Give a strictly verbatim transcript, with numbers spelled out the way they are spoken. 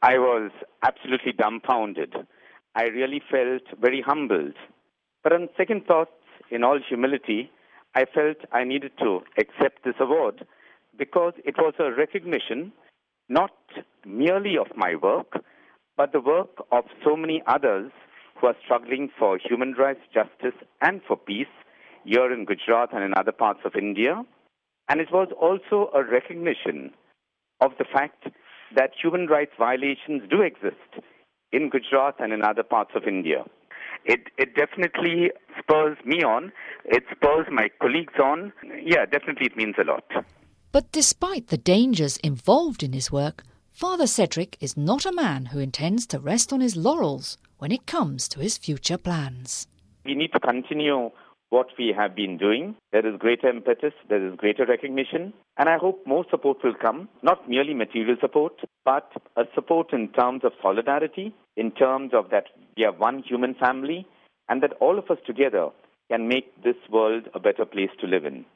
I was absolutely dumbfounded. I really felt very humbled. But on second thoughts, in all humility, I felt I needed to accept this award because it was a recognition not merely of my work, but the work of so many others who are struggling for human rights, justice, and for peace here in Gujarat and in other parts of India. And it was also a recognition of the fact that human rights violations do exist in Gujarat and in other parts of India. It, it definitely spurs me on. It spurs my colleagues on. Yeah, definitely it means a lot. But despite the dangers involved in his work, Father Cedric is not a man who intends to rest on his laurels when it comes to his future plans. We need to continue what we have been doing. There is greater impetus, there is greater recognition, and I hope more support will come, not merely material support, but a support in terms of solidarity, in terms of that we are one human family, and that all of us together can make this world a better place to live in.